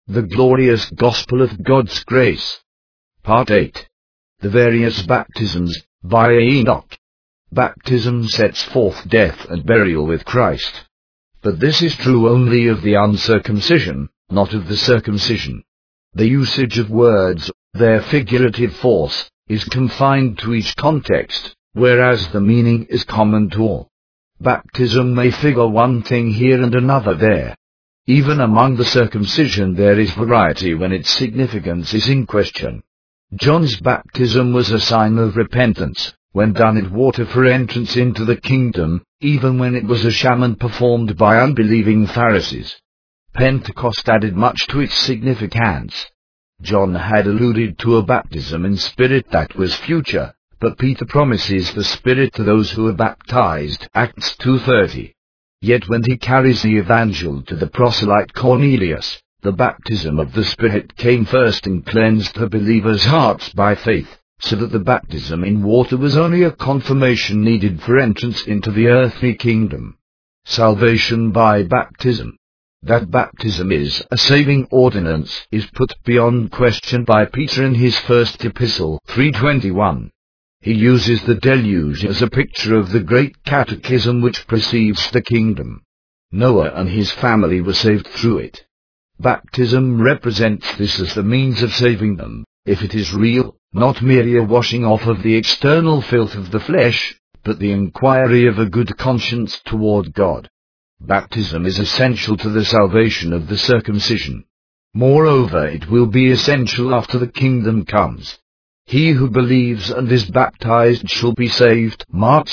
The glorious gospel of God's grace. Part 8. The various baptisms, via Enoch. Baptism sets forth death and burial with Christ. But this is true only of the uncircumcision, not of the circumcision. The usage of words, their figurative force, is confined to each context, whereas the meaning is common to all. Baptism may figure one thing here and another there. Even among the circumcision there is variety when its significance is in question. John's baptism was a sign of repentance, when done in water for entrance into the kingdom, even when it was a sham and performed by unbelieving Pharisees. Pentecost added much to its significance. John had alluded to a baptism in spirit that was future, but Peter promises the Spirit to those who are baptized, Acts 2:30. Yet when he carries the evangel to the proselyte Cornelius, the baptism of the Spirit came first and cleansed the believers' hearts by faith, so that the baptism in water was only a confirmation needed for entrance into the earthly kingdom. Salvation by baptism. That baptism is a saving ordinance is put beyond question by Peter in his first epistle, 3:21. He uses the deluge as a picture of the great cataclysm which precedes the kingdom. Noah and his family were saved through it. Baptism represents this as the means of saving them, if it is real, not merely a washing off of the external filth of the flesh, but the inquiry of a good conscience toward God. Baptism is essential to the salvation of the circumcision. Moreover, it will be essential after the kingdom comes. He who believes and is baptized shall be saved. Mark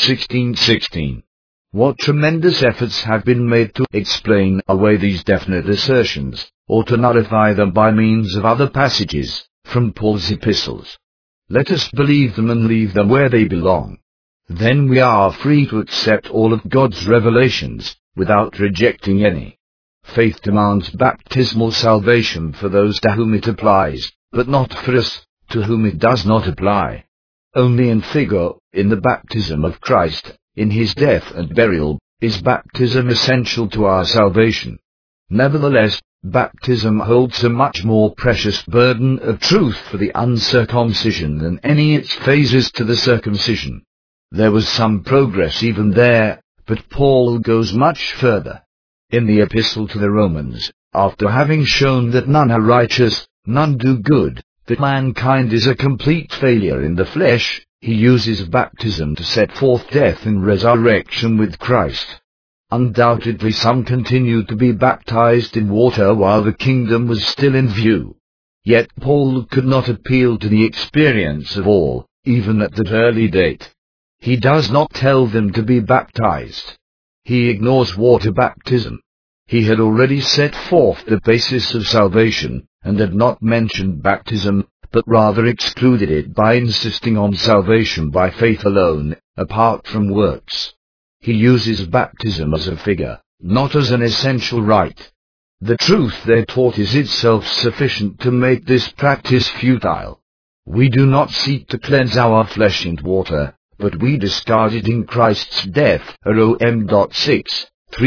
16:16. What tremendous efforts have been made to explain away these definite assertions, or to nullify them by means of other passages from Paul's epistles. Let us believe them and leave them where they belong. Then we are free to accept all of God's revelations, without rejecting any. Faith demands baptismal salvation for those to whom it applies, but not for us, to whom it does not apply. Only in figure, in the baptism of Christ, in his death and burial, is baptism essential to our salvation. Nevertheless, baptism holds a much more precious burden of truth for the uncircumcision than any its phases to the circumcision. There was some progress even there, but Paul goes much further. In the epistle to the Romans, after having shown that none are righteous, none do good, that mankind is a complete failure in the flesh, he uses baptism to set forth death and resurrection with Christ. Undoubtedly some continued to be baptized in water while the kingdom was still in view. Yet Paul could not appeal to the experience of all, even at that early date. He does not tell them to be baptized. He ignores water baptism. He had already set forth the basis of salvation, and had not mentioned baptism, but rather excluded it by insisting on salvation by faith alone, apart from works. He uses baptism as a figure, not as an essential rite. The truth there taught is itself sufficient to make this practice futile. We do not seek to cleanse our flesh in water, but we discard it in Christ's death. Rom. 6,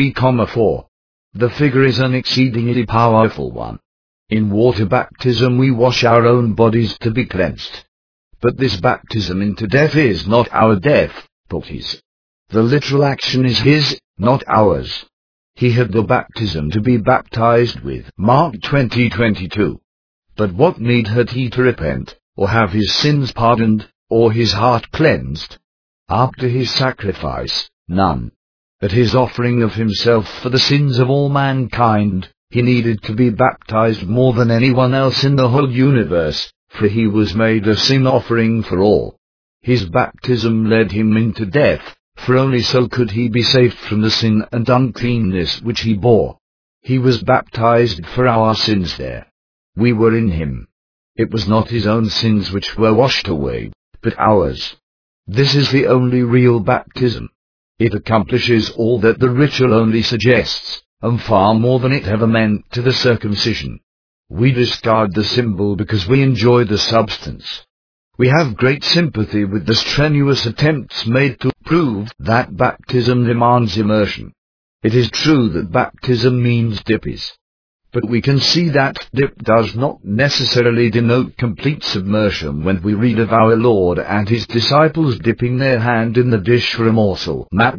3,4. The figure is an exceedingly powerful one. In water baptism we wash our own bodies to be cleansed. But this baptism into death is not our death, but his. The literal action is his, not ours. He had the baptism to be baptized with. Mark 20:22. But what need had he to repent, or have his sins pardoned, or his heart cleansed? After his sacrifice, none. At his offering of himself for the sins of all mankind, he needed to be baptized more than anyone else in the whole universe, for he was made a sin offering for all. His baptism led him into death, for only so could he be saved from the sin and uncleanness which he bore. He was baptized for our sins there. We were in him. It was not his own sins which were washed away, but ours. This is the only real baptism. It accomplishes all that the ritual only suggests, and far more than it ever meant to the circumcision. We discard the symbol because we enjoy the substance. We have great sympathy with the strenuous attempts made to prove that baptism demands immersion. It is true that baptism means dippies. but we can see that dip does not necessarily denote complete submersion when we read of our Lord and his disciples dipping their hand in the dish for a morsel. Matt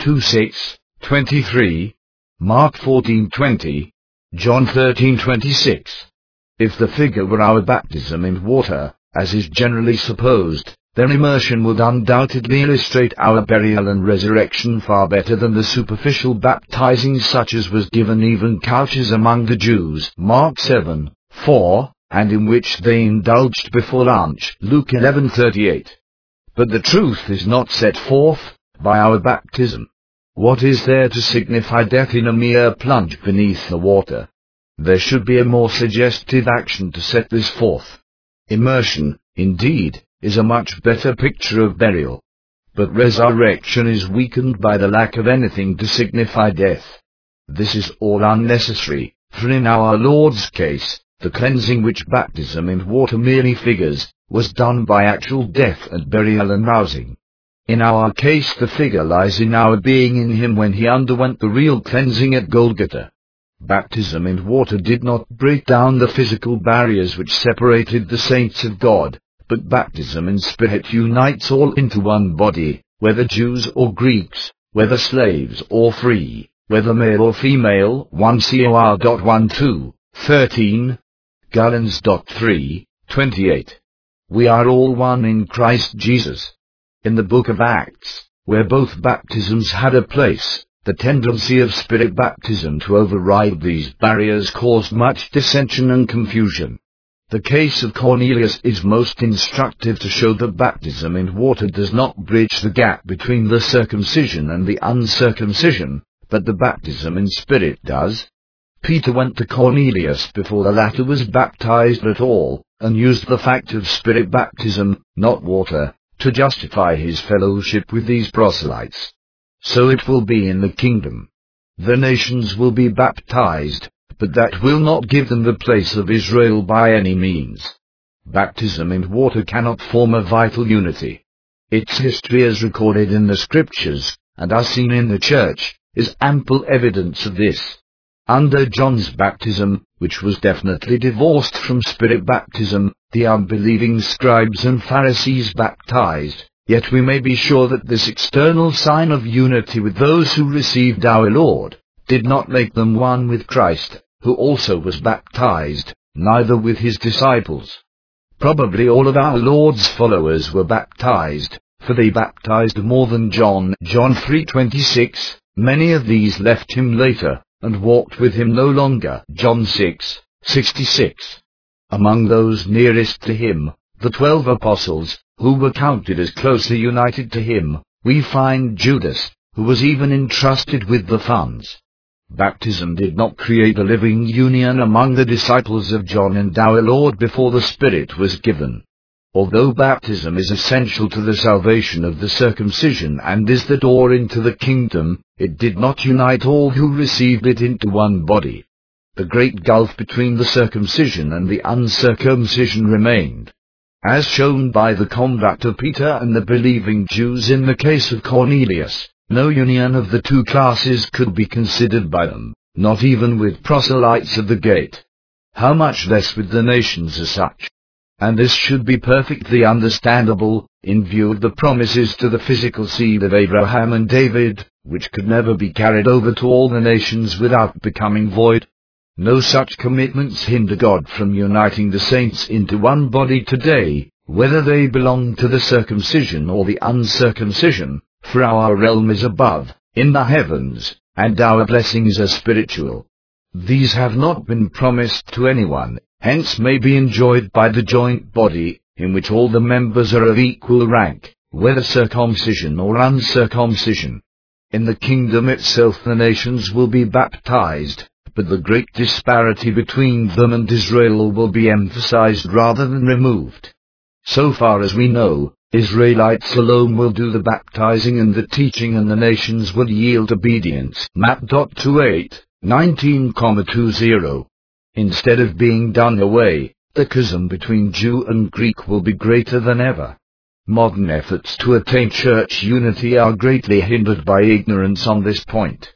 26:23, Mark 14:20, John 13:26. If the figure were our baptism in water, as is generally supposed, then immersion would undoubtedly illustrate our burial and resurrection far better than the superficial baptizing such as was given even couches among the Jews, Mark 7:4, and in which they indulged before lunch, Luke 11:38. But the truth is not set forth by our baptism. What is there to signify death in a mere plunge beneath the water? There should be a more suggestive action to set this forth. Immersion, indeed, is a much better picture of burial. But resurrection is weakened by the lack of anything to signify death. This is all unnecessary, for in our Lord's case, the cleansing which baptism in water merely figures, was done by actual death and burial and rousing. In our case the figure lies in our being in him when he underwent the real cleansing at Golgotha. Baptism in water did not break down the physical barriers which separated the saints of God, but baptism in Spirit unites all into one body, whether Jews or Greeks, whether slaves or free, whether male or female. 1 Cor. 1:2-13, Galatians 3:28. We are all one in Christ Jesus. In the book of Acts, where both baptisms had a place, the tendency of Spirit baptism to override these barriers caused much dissension and confusion. The case of Cornelius is most instructive to show that baptism in water does not bridge the gap between the circumcision and the uncircumcision, but the baptism in Spirit does. Peter went to Cornelius before the latter was baptized at all, and used the fact of Spirit baptism, not water, to justify his fellowship with these proselytes. So it will be in the kingdom. The nations will be baptized, but that will not give them the place of Israel by any means. Baptism in water cannot form a vital unity. Its history as recorded in the Scriptures, and as seen in the Church, is ample evidence of this. Under John's baptism, which was definitely divorced from Spirit baptism, the unbelieving scribes and Pharisees baptized, yet we may be sure that this external sign of unity with those who received our Lord did not make them one with Christ, who also was baptized, neither with his disciples. Probably all of our Lord's followers were baptized, for they baptized more than John. John 3:26, many of these left him later, and walked with him no longer. John 6:66. Among those nearest to him, the 12 apostles, who were counted as closely united to him, we find Judas, who was even entrusted with the funds. Baptism did not create a living union among the disciples of John and our Lord before the Spirit was given. Although baptism is essential to the salvation of the circumcision and is the door into the kingdom, it did not unite all who received it into one body. The great gulf between the circumcision and the uncircumcision remained. As shown by the conduct of Peter and the believing Jews in the case of Cornelius, no union of the two classes could be considered by them, not even with proselytes of the gate. How much less with the nations as such? And this should be perfectly understandable, in view of the promises to the physical seed of Abraham and David, which could never be carried over to all the nations without becoming void. No such commitments hinder God from uniting the saints into one body today, whether they belong to the circumcision or the uncircumcision, for our realm is above, in the heavens, and our blessings are spiritual. These have not been promised to anyone, hence may be enjoyed by the joint body, in which all the members are of equal rank, whether circumcision or uncircumcision. In the kingdom itself the nations will be baptized, but the great disparity between them and Israel will be emphasized rather than removed. So far as we know, Israelites alone will do the baptizing and the teaching, and the nations will yield obedience. Matt 28:19,20. Instead of being done away, the chasm between Jew and Greek will be greater than ever. Modern efforts to attain church unity are greatly hindered by ignorance on this point.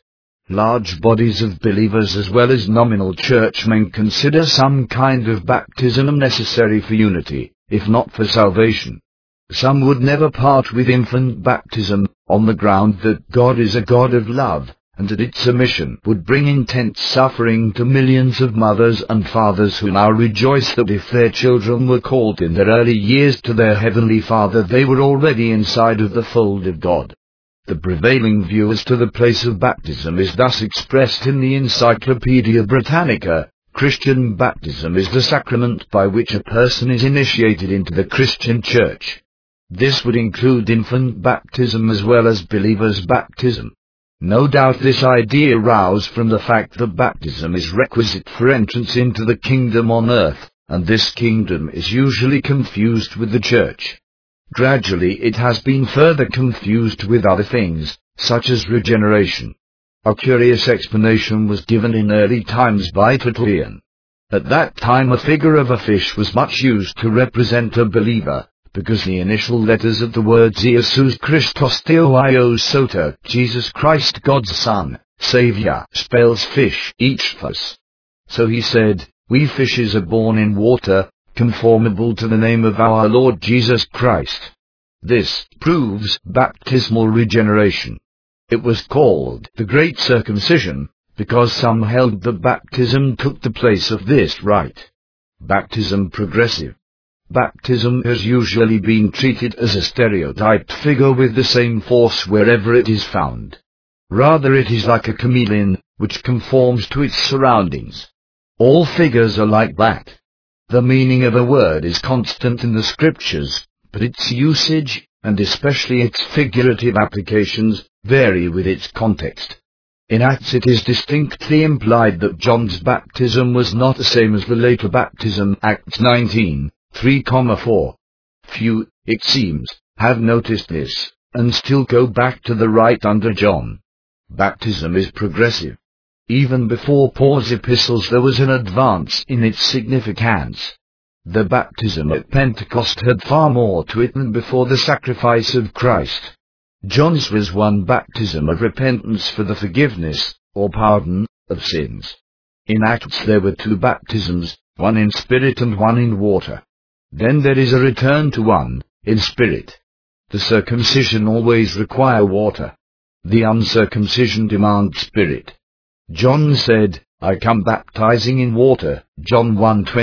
Large bodies of believers as well as nominal churchmen consider some kind of baptism necessary for unity, if not for salvation. Some would never part with infant baptism, on the ground that God is a God of love, and that its omission would bring intense suffering to millions of mothers and fathers who now rejoice that if their children were called in their early years to their Heavenly Father, they were already inside of the fold of God. The prevailing view as to the place of baptism is thus expressed in the Encyclopaedia Britannica. Christian baptism is the sacrament by which a person is initiated into the Christian Church. This would include infant baptism as well as believers' baptism. No doubt this idea arose from the fact that baptism is requisite for entrance into the kingdom on earth, and this kingdom is usually confused with the church. Gradually it has been further confused with other things, such as regeneration. A curious explanation was given in early times by Tertullian. At that time a figure of a fish was much used to represent a believer, because the initial letters of the words Jesus Christos Theos Soter, Jesus Christ God's Son, Saviour, spells fish, Ichthus. So he said, we fishes are born in water, conformable to the name of our Lord Jesus Christ. This proves baptismal regeneration. It was called the Great Circumcision, because some held that baptism took the place of this rite. Baptism progressive. Baptism has usually been treated as a stereotyped figure with the same force wherever it is found. Rather it is like a chameleon, which conforms to its surroundings. All figures are like that. The meaning of a word is constant in the Scriptures, but its usage, and especially its figurative applications, vary with its context. In Acts it is distinctly implied that John's baptism was not the same as the later baptism, Acts 19, 3,4. Few, it seems, have noticed this, and still go back to the rite under John. Baptism is progressive. Even before Paul's epistles there was an advance in its significance. The baptism at Pentecost had far more to it than before the sacrifice of Christ. John's was one baptism of repentance for the forgiveness, or pardon, of sins. In Acts there were two baptisms, one in spirit and one in water. Then there is a return to one, in spirit. The circumcision always require water. The uncircumcision demand spirit. John said, I come baptizing in water, John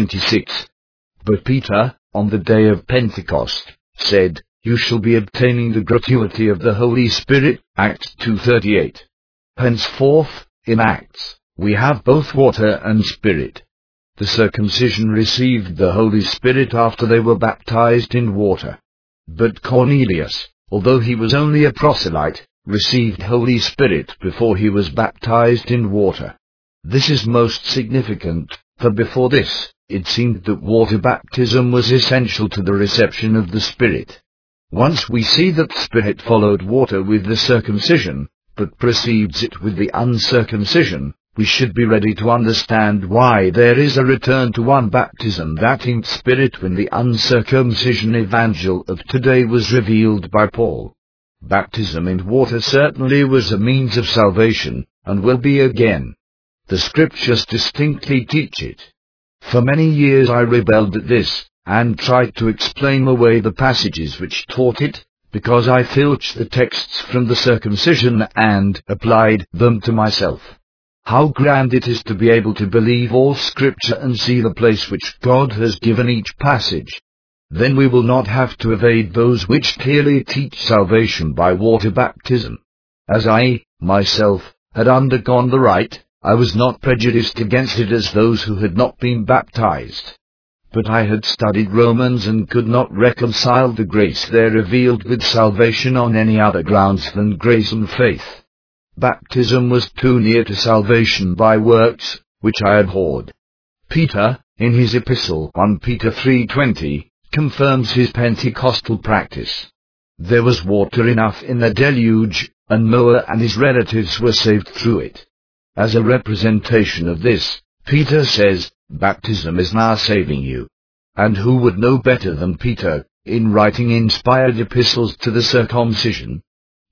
1:26. But Peter, on the day of Pentecost, said, you shall be obtaining the gratuity of the Holy Spirit, Acts 2:38. Henceforth, in Acts, we have both water and spirit. The circumcision received the Holy Spirit after they were baptized in water. But Cornelius, although he was only a proselyte, received Holy Spirit before he was baptized in water. This is most significant, for before this, it seemed that water baptism was essential to the reception of the Spirit. Once we see that Spirit followed water with the circumcision, but precedes it with the uncircumcision, we should be ready to understand why there is a return to one baptism, that in spirit, when the uncircumcision evangel of today was revealed by Paul. Baptism in water certainly was a means of salvation, and will be again. The Scriptures distinctly teach it. For many years I rebelled at this, and tried to explain away the passages which taught it, because I filched the texts from the circumcision and applied them to myself. How grand it is to be able to believe all Scripture and see the place which God has given each passage. Then we will not have to evade those which clearly teach salvation by water baptism. As I, myself, had undergone the rite, I was not prejudiced against it as those who had not been baptized. But I had studied Romans and could not reconcile the grace there revealed with salvation on any other grounds than grace and faith. Baptism was too near to salvation by works, which I abhorred. Peter, in his epistle 1 Peter 3:20, confirms his Pentecostal practice. There was water enough in the deluge, and Noah and his relatives were saved through it. As a representation of this, Peter says, baptism is now saving you. And who would know better than Peter, in writing inspired epistles to the circumcision?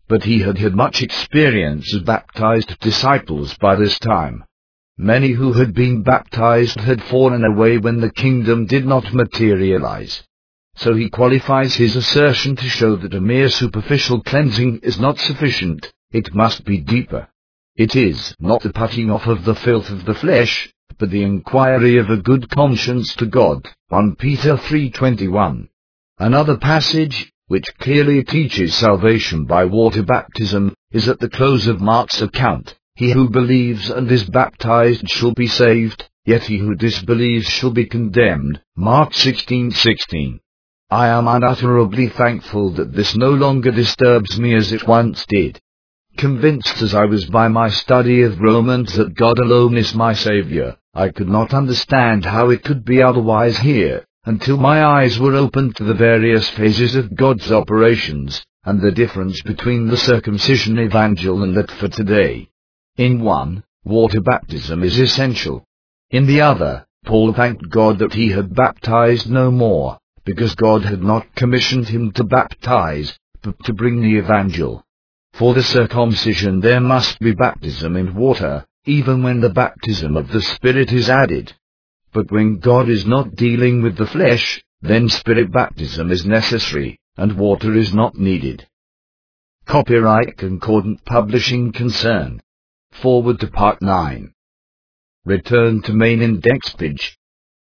but he had had much experience of baptized disciples by this time. Many who had been baptized had fallen away when the kingdom did not materialize. So he qualifies his assertion to show that a mere superficial cleansing is not sufficient, it must be deeper. It is not the putting off of the filth of the flesh, but the inquiry of a good conscience to God. 1 Peter 3:21. Another passage, which clearly teaches salvation by water baptism, is at the close of Mark's account. He who believes and is baptized shall be saved, yet he who disbelieves shall be condemned. Mark 16:16. I am unutterably thankful that this no longer disturbs me as it once did. Convinced as I was by my study of Romans that God alone is my Saviour, I could not understand how it could be otherwise here, until my eyes were opened to the various phases of God's operations, and the difference between the circumcision evangel and that for today. In one, water baptism is essential. In the other, Paul thanked God that he had baptized no more, because God had not commissioned him to baptize, but to bring the evangel. For the circumcision there must be baptism in water, even when the baptism of the Spirit is added. But when God is not dealing with the flesh, then Spirit baptism is necessary, and water is not needed. Copyright Concordant Publishing Concern. Forward to Part 9. Return to main index page.